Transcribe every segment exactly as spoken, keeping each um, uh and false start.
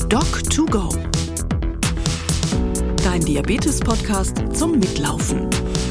Doc to Go. Dein Diabetes-Podcast zum Mitlaufen.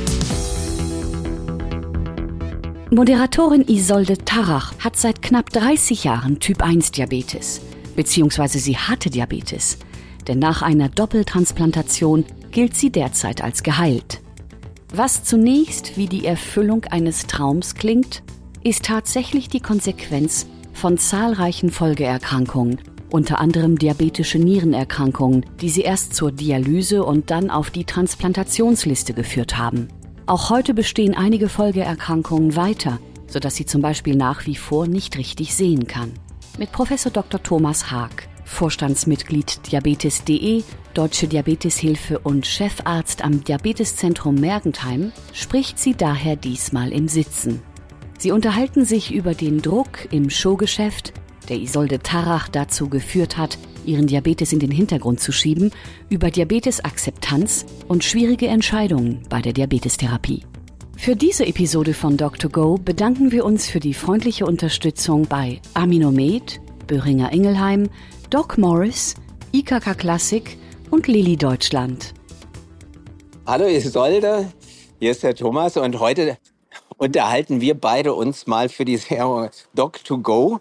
Moderatorin Isolde Tarrach hat seit knapp dreißig Jahren Typ eins Diabetes. Beziehungsweise sie hatte Diabetes. Denn nach einer Doppeltransplantation gilt sie derzeit als geheilt. Was zunächst wie die Erfüllung eines Traums klingt, ist tatsächlich die Konsequenz von zahlreichen Folgeerkrankungen, unter anderem diabetische Nierenerkrankungen, die sie erst zur Dialyse und dann auf die Transplantationsliste geführt haben. Auch heute bestehen einige Folgeerkrankungen weiter, sodass sie zum Beispiel nach wie vor nicht richtig sehen kann. Mit Professor Doktor Thomas Haag, Vorstandsmitglied Diabetes punkt de, Deutsche Diabeteshilfe und Chefarzt am Diabeteszentrum Mergentheim, spricht sie daher diesmal im Sitzen. Sie unterhalten sich über den Druck im Showgeschäft, der Isolde Tarrach dazu geführt hat, ihren Diabetes in den Hintergrund zu schieben, über Diabetesakzeptanz und schwierige Entscheidungen bei der Diabetestherapie. Für diese Episode von Doc to Go bedanken wir uns für die freundliche Unterstützung bei Aminomed, Boehringer Ingelheim, Doc Morris, I K K Klassik und Lilly Deutschland. Hallo Isolde, hier ist der Thomas und heute unterhalten wir beide uns mal für die Serie Doc to Go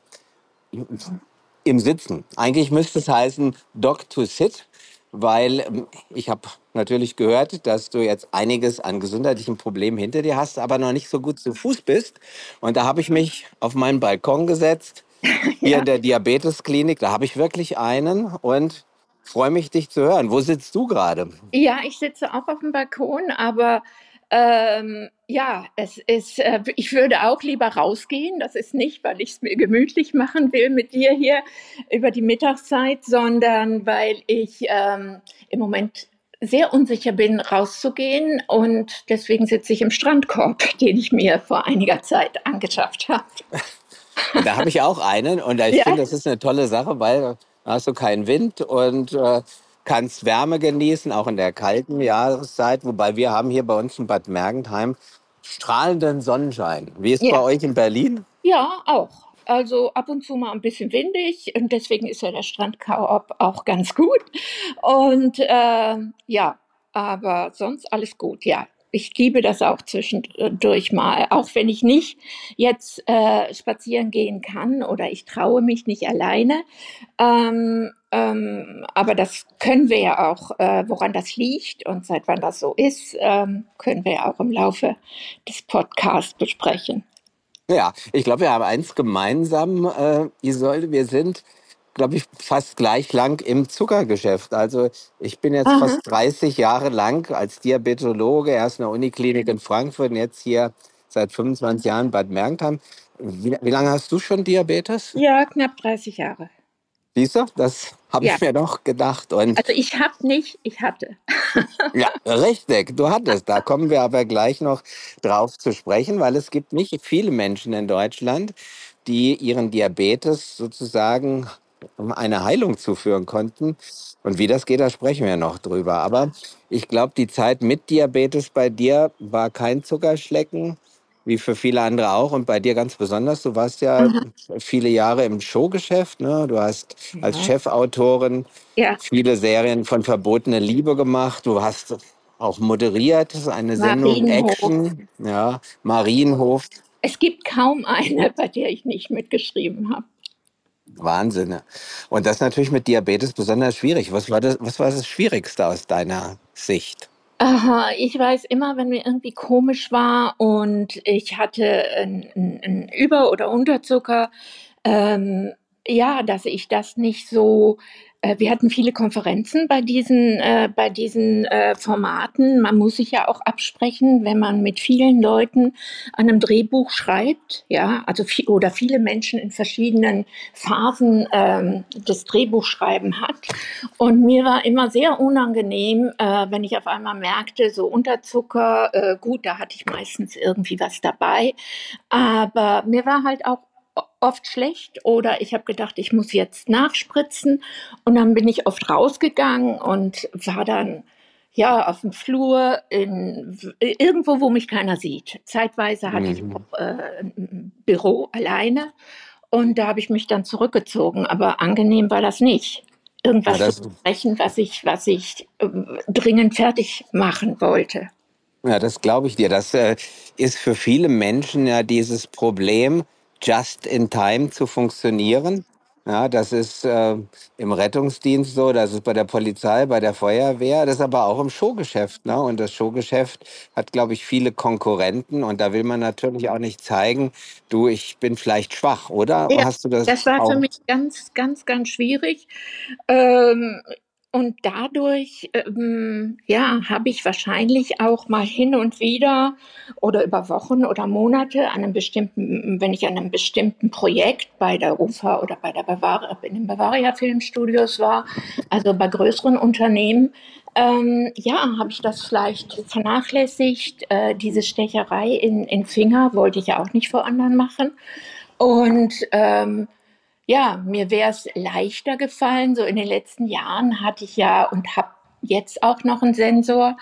im Sitzen. Eigentlich müsste es heißen Doc to Sit, weil ich habe natürlich gehört, dass du jetzt einiges an gesundheitlichen Problemen hinter dir hast, aber noch nicht so gut zu Fuß bist. Und da habe ich mich auf meinen Balkon gesetzt, hier ja. in der Diabetesklinik. Da habe ich wirklich einen und freue mich, dich zu hören. Wo sitzt du gerade? Ja, ich sitze auch auf dem Balkon, aber ähm, ja, es ist, äh, ich würde auch lieber rausgehen. Das ist nicht, weil ich es mir gemütlich machen will mit dir hier über die Mittagszeit, sondern weil ich ähm, im Moment sehr unsicher bin, rauszugehen. Und deswegen sitze ich im Strandkorb, den ich mir vor einiger Zeit angeschafft habe. Da habe ich auch einen und ich ja. finde, das ist eine tolle Sache, weil da hast du keinen Wind und äh, kannst Wärme genießen, auch in der kalten Jahreszeit. Wobei wir haben hier bei uns in Bad Mergentheim strahlenden Sonnenschein. Wie ist es ja. bei euch in Berlin? Ja, auch. Also ab und zu mal ein bisschen windig und deswegen ist ja der Strandkorb auch ganz gut. Und äh, ja, aber sonst alles gut, ja. Ich liebe das auch zwischendurch mal, auch wenn ich nicht jetzt äh, spazieren gehen kann oder ich traue mich nicht alleine. Ähm, ähm, aber das können wir ja auch, äh, woran das liegt und seit wann das so ist, ähm, können wir ja auch im Laufe des Podcasts besprechen. Ja, ich glaube, wir haben eins gemeinsam, äh, Isolde. Wir sind, glaube ich, fast gleich lang im Zuckergeschäft. Also ich bin jetzt Aha. fast dreißig Jahre lang als Diabetologe, erst in der Uniklinik in Frankfurt und jetzt hier seit fünfundzwanzig Jahren in Bad Mergentheim. Wie, wie lange hast du schon Diabetes? Ja, knapp dreißig Jahre. Siehst du, das habe Ja. ich mir doch gedacht. Und Also ich habe nicht, ich hatte. ja, richtig, du hattest. Da kommen wir aber gleich noch drauf zu sprechen, weil es gibt nicht viele Menschen in Deutschland, die ihren Diabetes sozusagen eine Heilung zuführen konnten. Und wie das geht, da sprechen wir noch drüber. Aber ich glaube, die Zeit mit Diabetes bei dir war kein Zuckerschlecken, wie für viele andere auch. Und bei dir ganz besonders. Du warst ja Mhm. viele Jahre im Showgeschäft. Ne? Du hast als Ja. Chefautorin Ja. viele Serien von Verbotene Liebe gemacht. Du hast auch moderiert, eine Sendung Marienhof. Action, ja, Marienhof. Es gibt kaum eine, bei der ich nicht mitgeschrieben habe. Wahnsinn. Und das natürlich mit Diabetes besonders schwierig. Was war das, was war das Schwierigste aus deiner Sicht? Aha, ich weiß immer, wenn mir irgendwie komisch war und ich hatte einen Über- oder Unterzucker, ähm, ja, dass ich das nicht so, äh, wir hatten viele Konferenzen bei diesen, äh, bei diesen äh, Formaten. Man muss sich ja auch absprechen, wenn man mit vielen Leuten an einem Drehbuch schreibt, ja, also viel, oder viele Menschen in verschiedenen Phasen ähm, des Drehbuchschreiben hat. Und mir war immer sehr unangenehm, äh, wenn ich auf einmal merkte, so Unterzucker, äh, gut, da hatte ich meistens irgendwie was dabei, aber mir war halt auch oft schlecht oder ich habe gedacht, ich muss jetzt nachspritzen und dann bin ich oft rausgegangen und war dann ja auf dem Flur in, irgendwo, wo mich keiner sieht. Zeitweise hatte ich Mhm. auch äh, ein Büro alleine und da habe ich mich dann zurückgezogen, aber angenehm war das nicht. Ja, irgendwas zu das, besprechen, was ich, was ich äh, dringend fertig machen wollte. ja, das glaube ich dir. Das äh, ist für viele Menschen ja dieses Problem, just in time zu funktionieren. Ja, das ist äh, im Rettungsdienst so, das ist bei der Polizei, bei der Feuerwehr, das ist aber auch im Showgeschäft. Ne? Und das Showgeschäft hat, glaube ich, viele Konkurrenten. Und da will man natürlich auch nicht zeigen, du, ich bin vielleicht schwach, oder? Ja, Hast du das das war für auch? mich ganz, ganz, ganz schwierig. Ähm, und dadurch, ähm, ja, habe ich wahrscheinlich auch mal hin und wieder oder über Wochen oder Monate an einem bestimmten, wenn ich an einem bestimmten Projekt bei der U F A oder bei der Bavaria, in den Bavaria Filmstudios war, also bei größeren Unternehmen, ähm, ja, habe ich das vielleicht vernachlässigt. Äh, diese Stecherei in, in Finger wollte ich ja auch nicht vor anderen machen. Und ähm, ja, mir wäre es leichter gefallen. So in den letzten Jahren hatte ich ja und habe jetzt auch noch einen Sensor.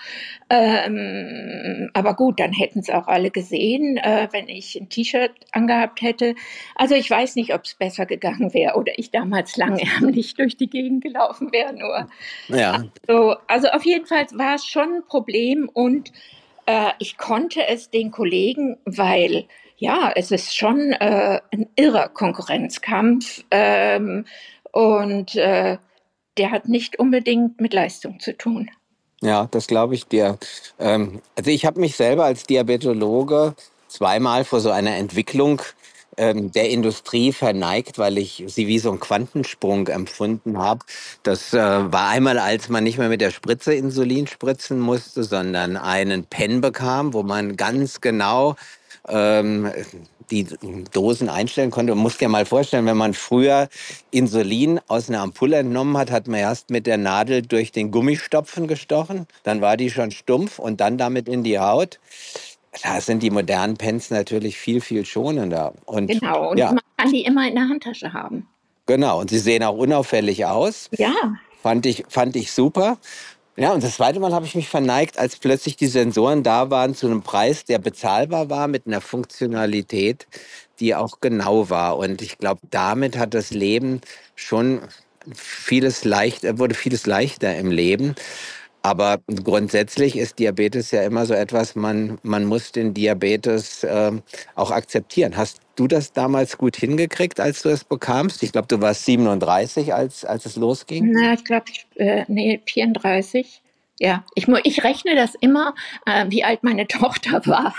Ähm, aber gut, dann hätten es auch alle gesehen, äh, wenn ich ein T-Shirt angehabt hätte. Also ich weiß nicht, ob es besser gegangen wäre oder ich damals langärmlich durch die Gegend gelaufen wäre. Nur Ja. so, also auf jeden Fall war es schon ein Problem und äh, ich konnte es den Kollegen, weil ja, es ist schon äh, ein irrer Konkurrenzkampf ähm, und äh, der hat nicht unbedingt mit Leistung zu tun. Ja, das glaube ich dir. Ähm, also ich habe mich selber als Diabetologe zweimal vor so einer Entwicklung ähm, der Industrie verneigt, weil ich sie wie so einen Quantensprung empfunden habe. Das äh, war einmal, als man nicht mehr mit der Spritze Insulin spritzen musste, sondern einen Pen bekam, wo man ganz genau ähm, die Dosen einstellen konnte. Man muss dir mal vorstellen, wenn man früher Insulin aus einer Ampulle entnommen hat, hat man erst mit der Nadel durch den Gummistopfen gestochen, dann war die schon stumpf und dann damit in die Haut. Da sind die modernen Pens natürlich viel, viel schonender. Und Genau, und ja, man kann die immer in der Handtasche haben. genau. Und sie sehen auch unauffällig aus. Ja, Fand ich, fand ich super. Ja, und das zweite Mal habe ich mich verneigt, als plötzlich die Sensoren da waren zu einem Preis, der bezahlbar war, mit einer Funktionalität, die auch genau war. Und ich glaube, damit hat das Leben schon vieles leicht, äh, wurde vieles leichter im Leben. Aber grundsätzlich ist Diabetes ja immer so etwas, man, man muss den Diabetes ähm, auch akzeptieren. Hast du das damals gut hingekriegt, als du es bekamst? Ich glaube, du warst siebenunddreißig, als, als es losging. na, ich glaube, äh, nee, vierunddreißig. Ja, ich, mu- ich rechne das immer, äh, wie alt meine Tochter war.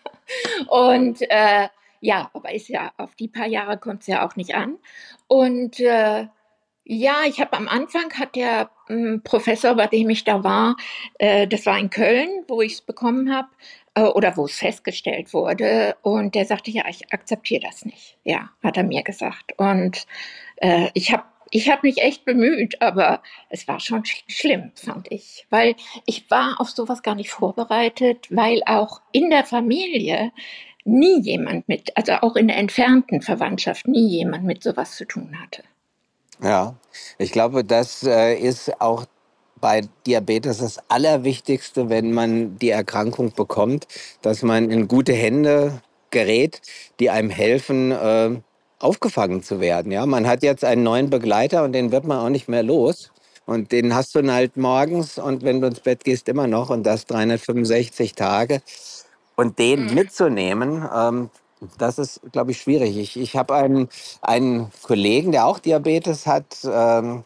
Und äh, ja, aber ist ja, auf die paar Jahre kommt es ja auch nicht an. Und äh, ja, ich habe am Anfang hat der ähm, Professor, bei dem ich da war, äh, das war in Köln, wo ich es bekommen habe, äh, oder wo es festgestellt wurde. Und der sagte, ja, ich akzeptiere das nicht. Ja, hat er mir gesagt. Und äh, ich habe ich hab mich echt bemüht, aber es war schon sch schlimm, fand ich. Weil ich war auf sowas gar nicht vorbereitet, weil auch in der Familie nie jemand mit, also auch in der entfernten Verwandtschaft, nie jemand mit sowas zu tun hatte. Ja, ich glaube, das äh, ist auch bei Diabetes das Allerwichtigste, wenn man die Erkrankung bekommt, dass man in gute Hände gerät, die einem helfen, äh, aufgefangen zu werden. Ja, man hat jetzt einen neuen Begleiter und den wird man auch nicht mehr los. Und den hast du dann halt morgens und wenn du ins Bett gehst immer noch und das dreihundertfünfundsechzig Tage. Und den mitzunehmen, ähm, das ist, glaube ich, schwierig. Ich, ich habe einen, einen Kollegen, der auch Diabetes hat, ähm,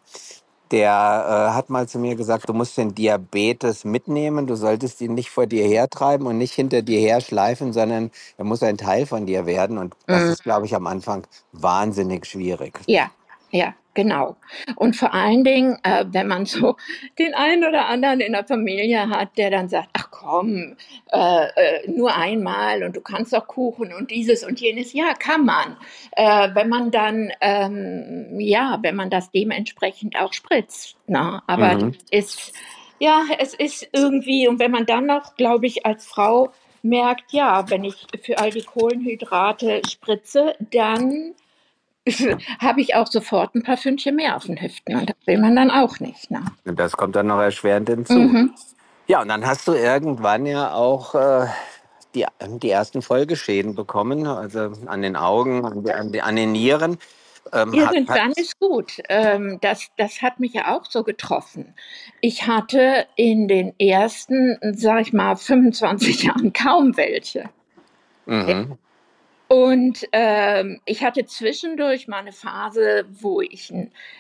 der äh, hat mal zu mir gesagt, du musst den Diabetes mitnehmen, du solltest ihn nicht vor dir hertreiben und nicht hinter dir herschleifen, sondern er muss ein Teil von dir werden. Und das Mhm. ist, glaube ich, am Anfang wahnsinnig schwierig. Ja, ja, genau. Und vor allen Dingen, äh, wenn man so den einen oder anderen in der Familie hat, der dann sagt, ach komm, äh, äh, nur einmal und du kannst doch Kuchen und dieses und jenes. Ja, kann man. Äh, wenn man dann, ähm, ja, wenn man das dementsprechend auch spritzt. Na, aber das Mhm. ist, ja, es ist irgendwie, und wenn man dann noch, glaube ich, als Frau merkt, ja, wenn ich für all die Kohlenhydrate spritze, dann habe ich auch sofort ein paar Pfündchen mehr auf den Hüften und das will man dann auch nicht, ne? Und das kommt dann noch erschwerend hinzu. Mhm. Ja, und dann hast du irgendwann ja auch äh, die, die ersten Folgeschäden bekommen, also an den Augen, an, die, an, die, an den Nieren. Ähm, hat, hat, Irgendwann ist gut. Ähm, das, das hat mich ja auch so getroffen. Ich hatte in den ersten, sag ich mal, fünfundzwanzig Jahren kaum welche. mhm. Und ähm, ich hatte zwischendurch mal eine Phase, wo ich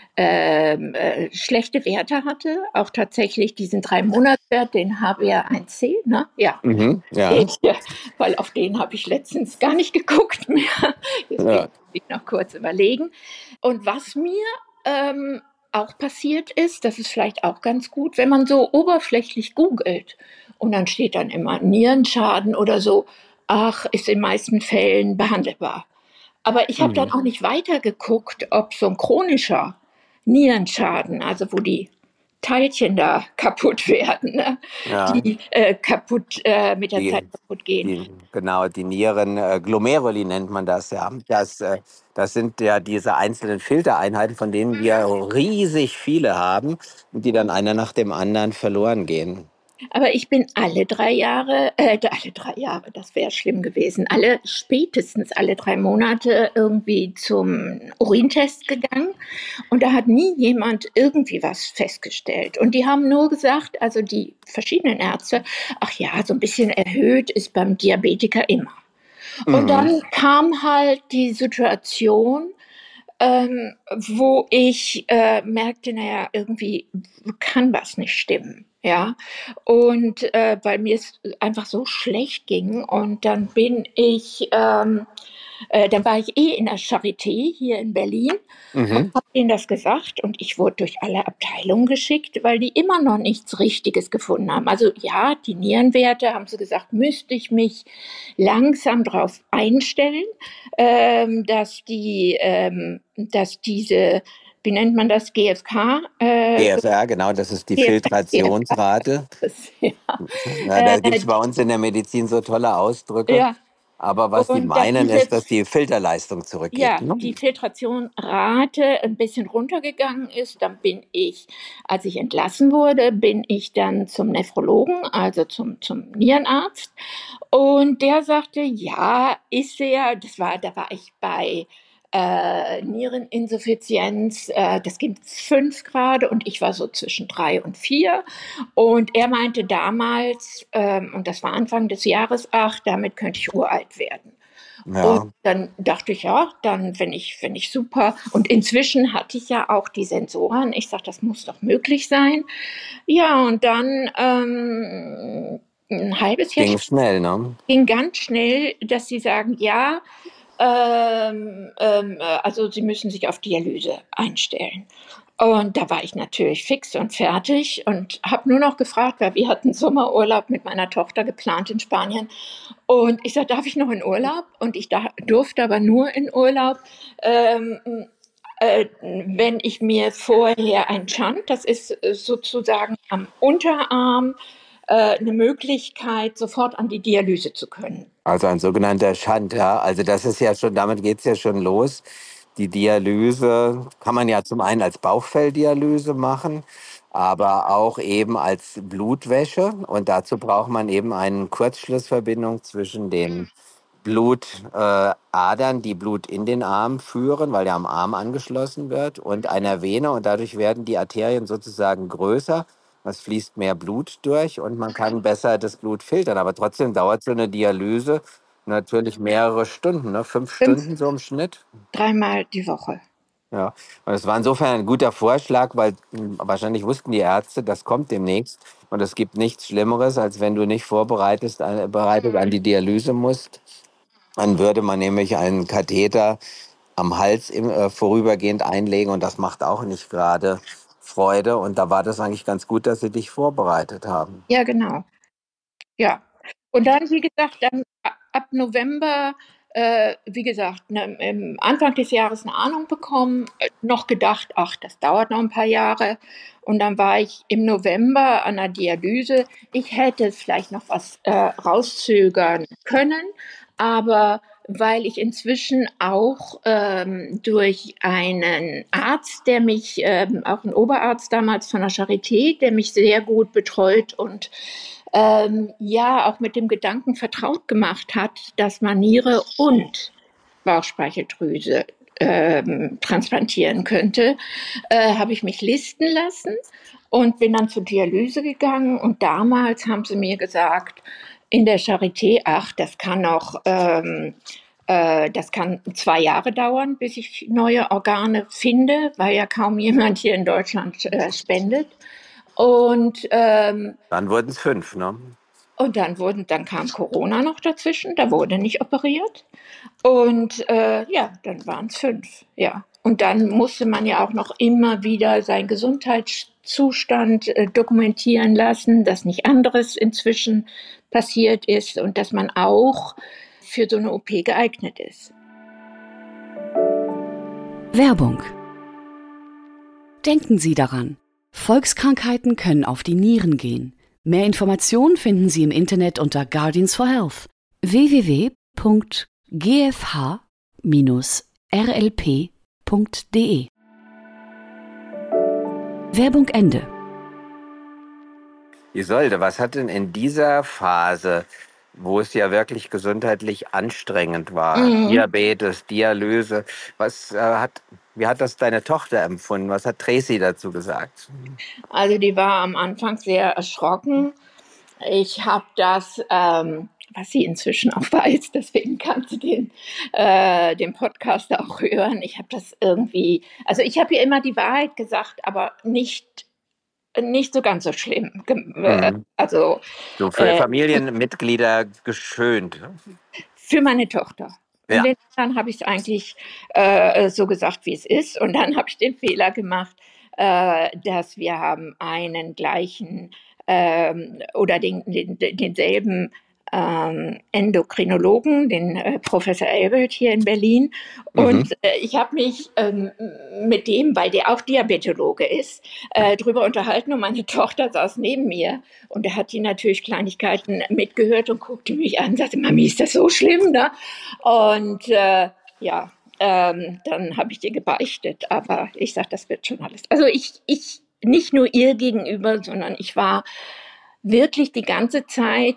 ähm, äh, schlechte Werte hatte. Auch tatsächlich diesen Drei-Monats-Wert, den H b A eins C, ne? Ja. Mhm. Ja. Ich, ja, weil auf den habe ich letztens gar nicht geguckt mehr. Deswegen Ja. muss ich noch kurz überlegen. Und was mir ähm, auch passiert ist, das ist vielleicht auch ganz gut, wenn man so oberflächlich googelt und dann steht dann immer Nierenschaden oder so, ach, ist in den meisten Fällen behandelbar. Aber ich habe dann Mhm. auch nicht weiter geguckt, ob so ein chronischer Nierenschaden, also wo die Teilchen da kaputt werden, ne? Ja. Die äh, kaputt äh, mit der Zeit Die, kaputt gehen. die, genau, die Nieren, äh, Glomeruli nennt man das, ja. Das, äh, das sind ja diese einzelnen Filtereinheiten, von denen wir riesig viele haben und die dann einer nach dem anderen verloren gehen. Aber ich bin alle drei Jahre, äh, alle drei Jahre, das wäre schlimm gewesen, alle spätestens alle drei Monate irgendwie zum Urintest gegangen und da hat nie jemand irgendwie was festgestellt. Und die haben nur gesagt, also die verschiedenen Ärzte, ach ja, so ein bisschen erhöht ist beim Diabetiker immer. Und Mhm. dann kam halt die Situation, ähm, wo ich äh, merkte, naja, irgendwie kann was nicht stimmen. Ja, und äh, weil mir es einfach so schlecht ging und dann bin ich, ähm, äh, dann war ich eh in der Charité hier in Berlin und Mhm. habe denen das gesagt und ich wurde durch alle Abteilungen geschickt, weil die immer noch nichts Richtiges gefunden haben. Also ja, die Nierenwerte, haben sie gesagt, müsste ich mich langsam darauf einstellen, ähm, dass die, ähm, dass diese, wie nennt man das, G F K, äh, G F R, genau, das ist die G F K, G F K Filtrationsrate. ist, ja, Ja, da gibt äh, es bei uns in der Medizin so tolle Ausdrücke. ja, Aber was die und dass meinen, diese ist, dass die Filterleistung zurückgeht. ja, Ne? die Filtrationrate ein bisschen runtergegangen ist, dann bin ich, als ich entlassen wurde, bin ich dann zum Nephrologen, also zum, zum Nierenarzt. Und der sagte, ja, ist er, das war, da war ich bei äh, Niereninsuffizienz, äh, das gibt fünf Grad und ich war so zwischen drei und vier. Und er meinte damals, ähm, und das war Anfang des Jahres, ach, damit könnte ich uralt werden. Und Ja, dann dachte ich, ja, dann, wenn ich, wenn ich super. Und inzwischen hatte ich ja auch die Sensoren. Ich sage, das muss doch möglich sein. Ja, und dann ähm, ein halbes Jahr ging später schnell, ne? ging ganz schnell, dass sie sagen, ja, ähm, ähm, äh, also sie müssen sich auf Dialyse einstellen. Und da war ich natürlich fix und fertig und habe nur noch gefragt, weil wir hatten Sommerurlaub mit meiner Tochter geplant in Spanien. Und ich sagte, darf ich noch in Urlaub? Und ich da, durfte aber nur in Urlaub, ähm, äh, wenn ich mir vorher ein Shunt, das ist äh, sozusagen am Unterarm, äh, eine Möglichkeit, sofort an die Dialyse zu können. Also ein sogenannter Shunt, ja. Also das ist ja schon, damit geht's ja schon los. Die Dialyse kann man ja zum einen als Bauchfelldialyse machen, aber auch eben als Blutwäsche. Und dazu braucht man eben eine Kurzschlussverbindung zwischen den Blutadern, äh, Adern, die Blut in den Arm führen, weil der am Arm angeschlossen wird, und einer Vene. Und dadurch werden die Arterien sozusagen größer. Es fließt mehr Blut durch und man kann besser das Blut filtern. Aber trotzdem dauert so eine Dialyse natürlich mehrere Stunden, ne? Fünf Fünf, Stunden so im Schnitt. dreimal die Woche. Ja, und es war insofern ein guter Vorschlag, weil mh, wahrscheinlich wussten die Ärzte, das kommt demnächst. Und es gibt nichts Schlimmeres, als wenn du nicht vorbereitet, äh, bereitet an die Dialyse musst. Dann würde man nämlich einen Katheter am Hals im, äh, vorübergehend einlegen und das macht auch nicht gerade Freude. Und da war das eigentlich ganz gut, dass sie dich vorbereitet haben. Ja, genau. Ja. Und dann, wie gesagt, dann a- ab November, äh, wie gesagt, ne, im Anfang des Jahres eine Ahnung bekommen, äh, noch gedacht, ach, das dauert noch ein paar Jahre. Und dann war ich im November an der Dialyse. Ich hätte vielleicht noch was äh, rauszögern können, aber weil ich inzwischen auch ähm, durch einen Arzt, der mich, ähm, auch ein Oberarzt damals von der Charité, der mich sehr gut betreut und ähm, ja auch mit dem Gedanken vertraut gemacht hat, dass man Niere und Bauchspeicheldrüse ähm, transplantieren könnte, äh, habe ich mich listen lassen und bin dann zur Dialyse gegangen. Und damals haben sie mir gesagt, in der Charité, ach, das kann noch, ähm, äh, das kann zwei Jahre dauern, bis ich neue Organe finde, weil ja kaum jemand hier in Deutschland äh, spendet. Und ähm, Dann wurden es fünf, ne? und dann wurden, dann kam Corona noch dazwischen, da wurde nicht operiert. Und äh, ja, dann waren es fünf, ja. Und dann musste man ja auch noch immer wieder seinen Gesundheitszustand äh, dokumentieren lassen, dass nicht anderes inzwischen passiert ist und dass man auch für so eine O P geeignet ist. Werbung. Denken Sie daran, Volkskrankheiten können auf die Nieren gehen. Mehr Informationen finden Sie im Internet unter Guardians for Health w w w punkt g f h bindestrich r l p punkt d e. Werbung Ende. Isolde, was hat denn in dieser Phase, wo es ja wirklich gesundheitlich anstrengend war, Mhm. Diabetes, Dialyse, was äh, hat, wie hat das deine Tochter empfunden? Was hat Tracy dazu gesagt? Also die war am Anfang sehr erschrocken. Ich habe das, ähm, was sie inzwischen auch weiß, deswegen kann sie den, äh, den Podcast auch hören. Ich habe das irgendwie, also ich habe ihr immer die Wahrheit gesagt, aber nicht, nicht so ganz so schlimm. Gem- äh, Mhm. Also So für äh, Familienmitglieder geschönt. für meine Tochter. Und Ja. den anderen habe ich es eigentlich äh, so gesagt, wie es ist. Und dann habe ich den Fehler gemacht, äh, dass wir haben einen gleichen ähm, oder den, den, denselben ähm, Endokrinologen, den äh, Professor Elbert hier in Berlin. Und Mhm. äh, ich habe mich ähm, mit dem, weil der auch Diabetologe ist, äh, drüber unterhalten und meine Tochter saß neben mir und er hat die natürlich Kleinigkeiten mitgehört und guckte mich an und sagte, Mami, ist das so schlimm, ne? Und äh, ja, ähm, dann habe ich dir gebeichtet, aber ich sage, das wird schon alles. Also ich, ich nicht nur ihr gegenüber, sondern ich war wirklich die ganze Zeit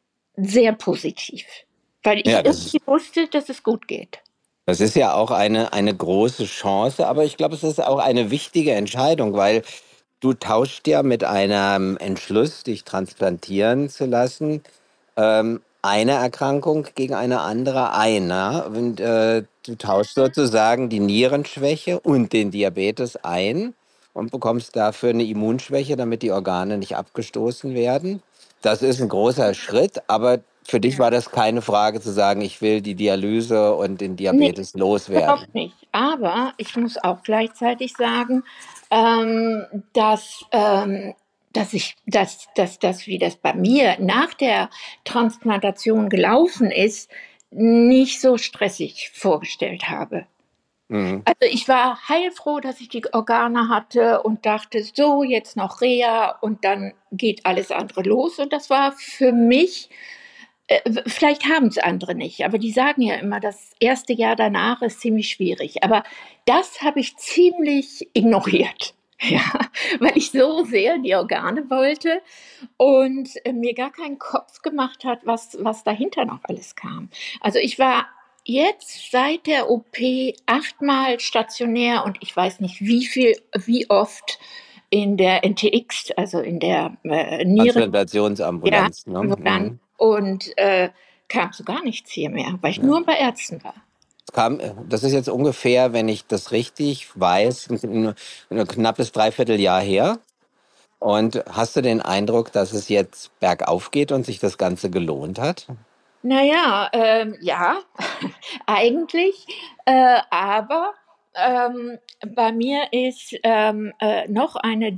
sehr positiv, weil Ja, ich das ist, irgendwie wusste, dass es gut geht. das ist ja auch eine, eine große Chance, aber ich glaube, es ist auch eine wichtige Entscheidung, weil du tauscht ja mit einem Entschluss, dich transplantieren zu lassen, ähm, eine Erkrankung gegen eine andere ein. Ne? Und äh, du tauschst sozusagen die Nierenschwäche und den Diabetes ein und bekommst dafür eine Immunschwäche, damit die Organe nicht abgestoßen werden. Das ist ein großer Schritt, aber für dich war das keine Frage zu sagen, ich will die Dialyse und den Nee, Diabetes loswerden. überhaupt nicht. Aber ich muss auch gleichzeitig sagen, ähm, dass, ähm, dass ich, dass, dass, dass, wie das bei mir nach der Transplantation gelaufen ist, nicht so stressig vorgestellt habe. Mhm. Also ich war heilfroh, dass ich die Organe hatte und dachte, so jetzt noch Reha und dann geht alles andere los. Und das war für mich, äh, vielleicht haben es andere nicht, aber die sagen ja immer, das erste Jahr danach ist ziemlich schwierig. Aber das habe ich ziemlich ignoriert. Ja, weil ich so sehr die Organe wollte und äh, mir gar keinen Kopf gemacht hat, was, was dahinter noch alles kam. Also ich war jetzt seit der O P achtmal stationär und ich weiß nicht wie viel, wie oft in der N T X, also in der äh, Nieren, ja, Transplantationsambulanz. Ne? ambulant Mhm. und äh, kam zu gar nichts hier mehr, weil ich Ja. nur bei Ärzten war. Es kam, das ist jetzt ungefähr, wenn ich das richtig weiß, ein, ein knappes Dreivierteljahr her. Und hast du den Eindruck, dass es jetzt bergauf geht und sich das Ganze gelohnt hat? Naja, ähm, ja, eigentlich, äh, aber ähm, bei mir ist ähm, äh, noch eine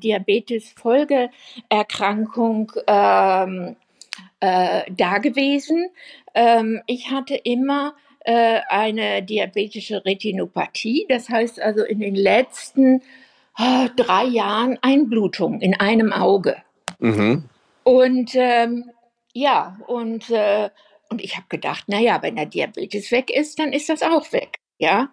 Diabetes-Folgeerkrankung ähm, äh, da gewesen. Ähm, ich hatte immer äh, eine diabetische Retinopathie, das heißt also in den letzten äh, drei Jahren Einblutung in einem Auge. Mhm. Und ähm, ja, und, äh, und ich habe gedacht, naja, wenn der Diabetes weg ist, dann ist das auch weg. Ja,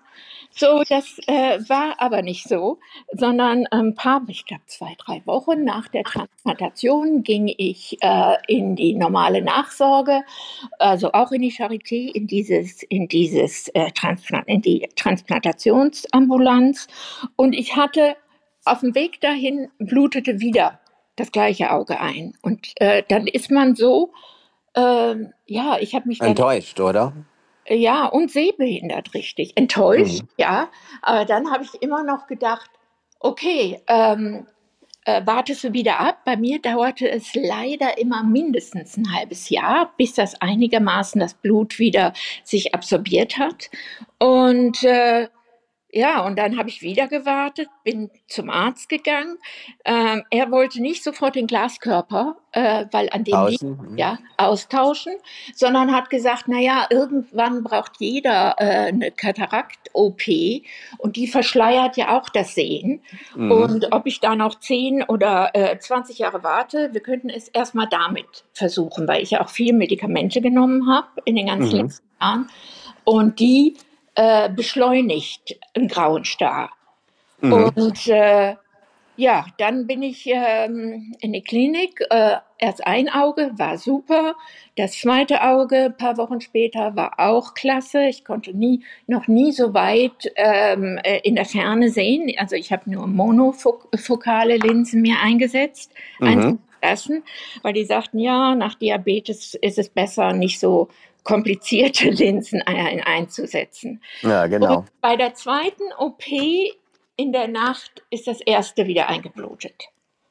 So, das äh, war aber nicht so, sondern ein paar, ich glaube zwei, drei Wochen nach der Transplantation ging ich äh, in die normale Nachsorge, also auch in die Charité, in dieses, in dieses äh, Transplant, in die Transplantationsambulanz. Und ich hatte auf dem Weg dahin blutete wieder das gleiche Auge ein. Und äh, dann ist man so, äh, ja, ich habe mich dann Enttäuscht, oder? ja, und sehbehindert, richtig. Enttäuscht, Mhm. ja. Aber dann habe ich immer noch gedacht, okay, ähm, äh, wartest du wieder ab? Bei mir dauerte es leider immer mindestens ein halbes Jahr, bis das einigermaßen das Blut wieder sich absorbiert hat. Und äh, ja, und dann habe ich wieder gewartet, bin zum Arzt gegangen. Ähm, er wollte nicht sofort den Glaskörper, äh, weil an dem liegt, Außen. Mhm. ja, austauschen, sondern hat gesagt, na ja, irgendwann braucht jeder äh, eine Katarakt-O P und die verschleiert ja auch das Sehen. Mhm. Und ob ich da noch zehn oder äh, zwanzig Jahre warte, wir könnten es erstmal damit versuchen, weil ich ja auch viel Medikamente genommen habe in den ganzen Mhm. letzten Jahren. Und die äh, beschleunigt einen grauen Star. Mhm. Und äh, ja, dann bin ich ähm, in die Klinik. Äh, erst ein Auge war super. Das zweite Auge, ein paar Wochen später, war auch klasse. Ich konnte nie, noch nie so weit ähm, äh, in der Ferne sehen. Also ich habe nur monofokale Linsen mir eingesetzt, Mhm. einsetzen lassen, weil die sagten, ja, nach Diabetes ist es besser, nicht so komplizierte Linsen ein, einzusetzen. Ja, Und genau. bei der zweiten O P in der Nacht ist das erste wieder eingeblutet.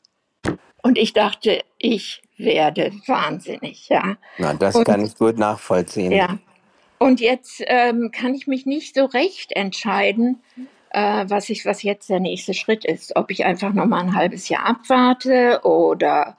Und ich dachte, ich werde wahnsinnig, ja. Na, das Und kann ich gut nachvollziehen. ja, und jetzt ähm, kann ich mich nicht so recht entscheiden, äh, was ich, was jetzt der nächste Schritt ist. Ob ich einfach noch mal ein halbes Jahr abwarte oder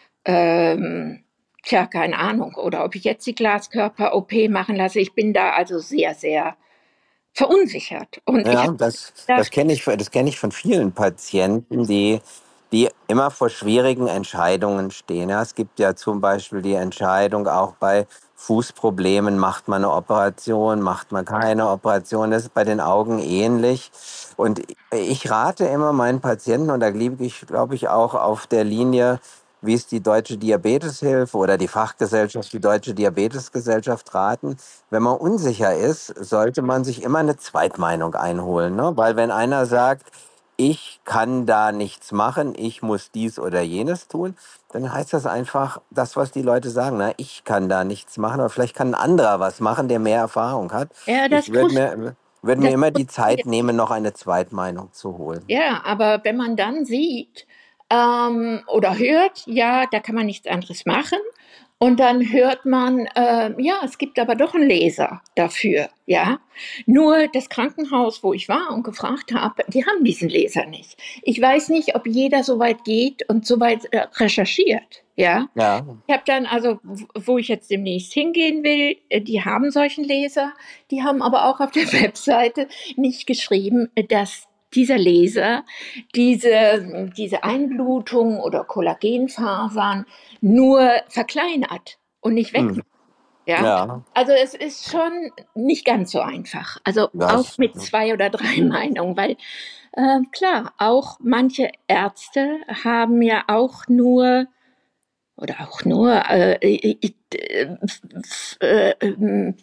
ähm, tja, keine Ahnung. Oder ob ich jetzt die Glaskörper-O P machen lasse. Ich bin da also sehr, sehr verunsichert. Und ich Ja, habe das, das gedacht, kenne ich, das kenne ich von vielen Patienten, die, die immer vor schwierigen Entscheidungen stehen. Ja, es gibt ja zum Beispiel die Entscheidung auch bei Fußproblemen, macht man eine Operation, macht man keine Operation. Das ist bei den Augen ähnlich. Und ich rate immer meinen Patienten, und da liege ich, glaube ich, auch auf der Linie, wie es die Deutsche Diabeteshilfe oder die Fachgesellschaft, die Deutsche Diabetesgesellschaft raten. Wenn man unsicher ist, sollte man sich immer eine Zweitmeinung einholen, ne? Weil wenn einer sagt, ich kann da nichts machen, ich muss dies oder jenes tun, dann heißt das einfach das, was die Leute sagen. Ne? Ich kann da nichts machen, aber vielleicht kann ein anderer was machen, der mehr Erfahrung hat. ja, Ich das würde frustriert. mir, würd mir Das immer die Zeit frustriert. nehmen, noch eine Zweitmeinung zu holen. Ja, aber wenn man dann sieht ähm, oder hört, ja, da kann man nichts anderes machen. Und dann hört man, äh, ja, es gibt aber doch einen Laser dafür, ja. Nur das Krankenhaus, wo ich war und gefragt habe, die haben diesen Laser nicht. Ich weiß nicht, ob jeder so weit geht und so weit äh, recherchiert, ja. Ja. Ich habe dann, also wo ich jetzt demnächst hingehen will, äh, die haben solchen Laser, die haben aber auch auf der Webseite nicht geschrieben, äh, dass dieser Laser diese, diese Einblutung oder Kollagenfasern nur verkleinert und nicht Hm. wegmacht. Ja? Ja, Also es ist schon nicht ganz so einfach. Also auch das. mit zwei oder drei Meinungen, weil äh, klar, auch manche Ärzte haben ja auch nur oder auch nur äh, äh, äh, äh, äh,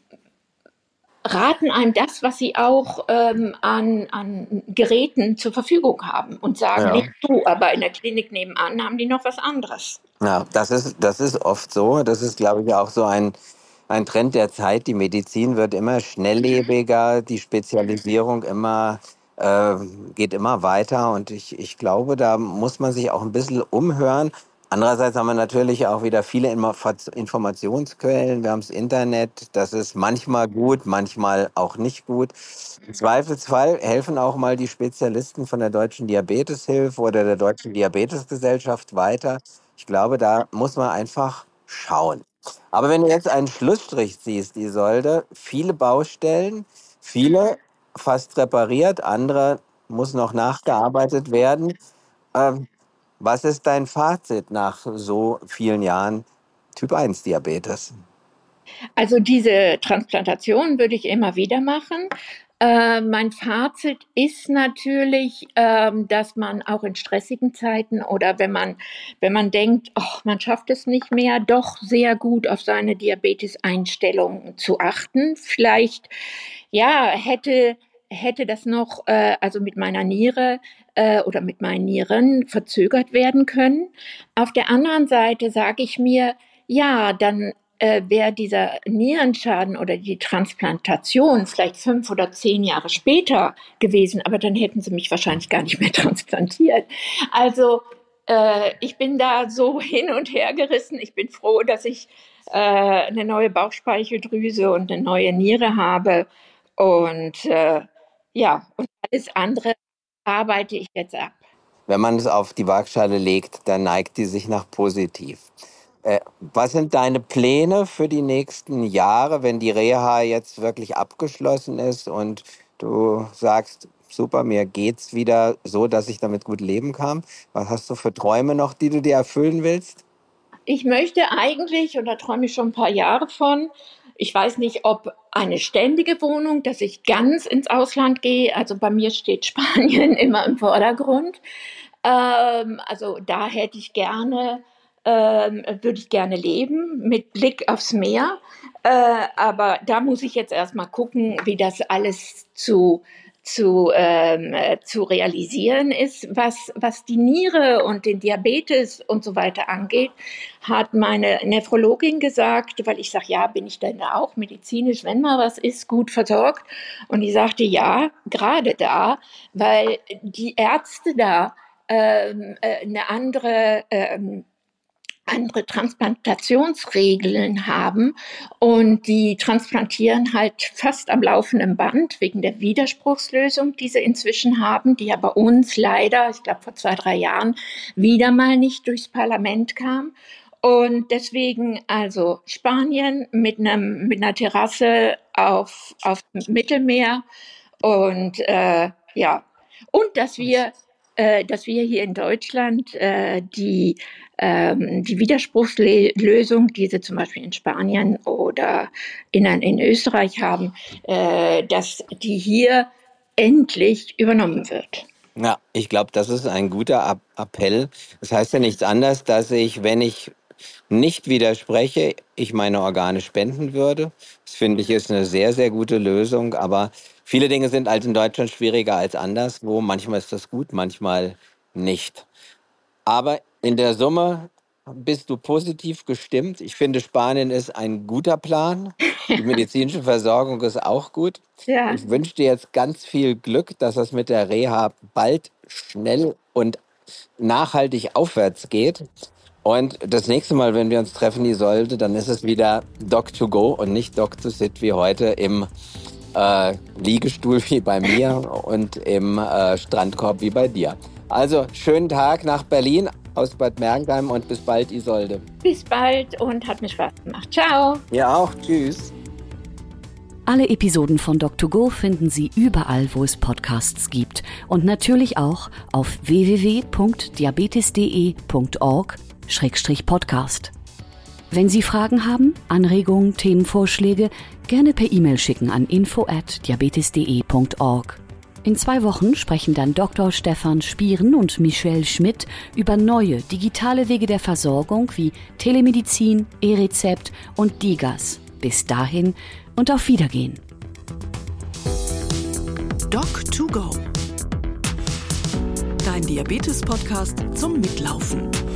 raten einem das, was sie auch ähm, an, an Geräten zur Verfügung haben und sagen nicht Ja. du, aber in der Klinik nebenan haben die noch was anderes. Ja, das ist, das ist oft so. Das ist, glaube ich, auch so ein, ein Trend der Zeit. Die Medizin wird immer schnelllebiger, die Spezialisierung immer, äh, geht immer weiter. Und ich, ich glaube, da muss man sich auch ein bisschen umhören. Andererseits haben wir natürlich auch wieder viele Info- Informationsquellen. Wir haben das Internet. Das ist manchmal gut, manchmal auch nicht gut. Im Zweifelsfall helfen auch mal die Spezialisten von der Deutschen Diabeteshilfe oder der Deutschen Diabetesgesellschaft weiter. Ich glaube, da muss man einfach schauen. Aber wenn du jetzt einen Schlussstrich ziehst, Isolde, viele Baustellen, viele fast repariert, andere muss noch nachgearbeitet werden. Ähm, Was ist dein Fazit nach so vielen Jahren Typ eins Diabetes? Also diese Transplantation würde ich immer wieder machen. Äh, mein Fazit ist natürlich, ähm, dass man auch in stressigen Zeiten oder wenn man, wenn man denkt, ach, man schafft es nicht mehr, doch sehr gut auf seine Diabetes-Einstellung zu achten. Vielleicht, ja, hätte, hätte das noch, äh, also mit meiner Niere äh, oder mit meinen Nieren verzögert werden können. Auf der anderen Seite sage ich mir, ja, dann äh, wäre dieser Nierenschaden oder die Transplantation vielleicht fünf oder zehn Jahre später gewesen, aber dann hätten sie mich wahrscheinlich gar nicht mehr transplantiert. Also äh, ich bin da so hin und her gerissen. Ich bin froh, dass ich äh, eine neue Bauchspeicheldrüse und eine neue Niere habe. Und äh, ja, und alles andere arbeite ich jetzt ab. Wenn man es auf die Waagschale legt, dann neigt die sich nach positiv. Äh, was sind deine Pläne für die nächsten Jahre, wenn die Reha jetzt wirklich abgeschlossen ist und du sagst, super, mir geht's wieder so, dass ich damit gut leben kann? Was hast du für Träume noch, die du dir erfüllen willst? Ich möchte eigentlich, und da träume ich schon ein paar Jahre von, ich weiß nicht, ob eine ständige Wohnung, dass ich ganz ins Ausland gehe. Also bei mir steht Spanien immer im Vordergrund. Ähm, also da hätte ich gerne, ähm, würde ich gerne leben mit Blick aufs Meer. Äh, aber da muss ich jetzt erstmal gucken, wie das alles zu zu, ähm, zu realisieren ist, was, was die Niere und den Diabetes und so weiter angeht, hat meine Nephrologin gesagt, weil ich sage, ja, bin ich denn da auch medizinisch, wenn mal was ist, gut versorgt? Und die sagte, ja, gerade da, weil die Ärzte da ähm, äh, eine andere ähm, andere Transplantationsregeln haben und die transplantieren halt fast am laufenden Band wegen der Widerspruchslösung, die sie inzwischen haben, die ja bei uns leider, ich glaube vor zwei, drei Jahren, wieder mal nicht durchs Parlament kam. Und deswegen also Spanien mit einem mit einer Terrasse auf auf dem Mittelmeer und äh, ja und dass wir äh, dass wir hier in Deutschland äh, die ähm, die Widerspruchslösung, die sie zum Beispiel in Spanien oder in, in Österreich haben, äh, dass die hier endlich übernommen wird. Ja, ich glaube, das ist ein guter Appell. Das heißt ja nichts anderes, dass ich, wenn ich nicht widerspreche, ich meine Organe spenden würde. Das finde ich ist eine sehr, sehr gute Lösung. Aber viele Dinge sind halt in Deutschland schwieriger als anderswo. Manchmal ist das gut, manchmal nicht. Aber in der Summe bist du positiv gestimmt. Ich finde, Spanien ist ein guter Plan. Die medizinische Versorgung ist auch gut. Ja. Ich wünsche dir jetzt ganz viel Glück, dass das mit der Reha bald schnell und nachhaltig aufwärts geht. Und das nächste Mal, wenn wir uns treffen, Isolde, dann ist es wieder Doc to go und nicht Doc to sit wie heute im äh, Liegestuhl wie bei mir und im äh, Strandkorb wie bei dir. Also, schönen Tag nach Berlin aus Bad Mergentheim und bis bald, Isolde. Bis bald und hat mir Spaß gemacht. Ciao. Ja auch. Tschüss. Alle Episoden von Doc to go finden Sie überall, wo es Podcasts gibt. Und natürlich auch auf w w w punkt diabetes punkt d e punkt org Schrägstrich Podcast. Wenn Sie Fragen haben, Anregungen, Themenvorschläge, gerne per E-Mail schicken an info at diabetes punkt d e punkt org. In zwei Wochen sprechen dann Doktor Stefan Spieren und Michelle Schmidt über neue digitale Wege der Versorgung wie Telemedizin, E-Rezept und DiGAS. Bis dahin und auf Wiedergehen. Doc to go. Dein Diabetes-Podcast zum Mitlaufen.